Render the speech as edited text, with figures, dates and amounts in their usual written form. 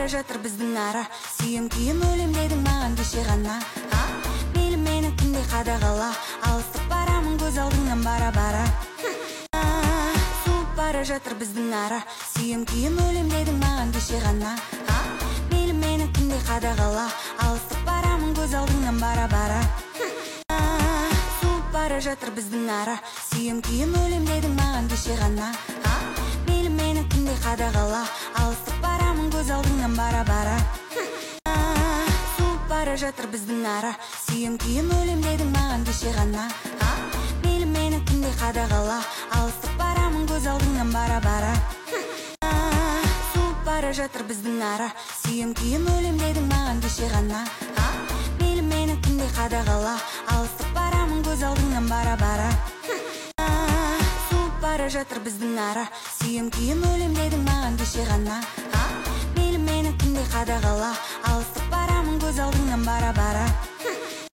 жатыр біздің ара. Сүйем күйем өлем дедің маған кеше ғана. Мейлі мені күнде қадағала, алыстық барамын көз алдыңнан бара-бара. Суып бара жатыр біздің ара. Сүйем күйем өлем дедің маған кеше ғана. Мейлі мені күнде қадағала, алыстық барамын көз алдыңнан бара-бара. Суып бара жатыр біздің ара. Сүйем күйем өлем дедің маған кеше ғана. Мейлі мені күнде қадағала, алыстық барамын көз алдыңнан бара-бара. Суып бара жатыр біздің ара. Сүйем күйем өлем дедің маған кеше ғана. Мейлі мені күнде қадағала, алыстық барамын көз алдыңнан бара-бара. Суып бара жатыр біздің ара. Сүйем күйем өлем дедің маған кеше ғана. Мейлі мені күнде қадағала, алыстық барамын көз алдыңнан бара-бара. Суып бара жатыр біздің ара. Сүйем күйем өлем дедің маған кеше ғана. Мейлі мені күнде қадағала, алыстық барамын көз алдыңнан бара-бара.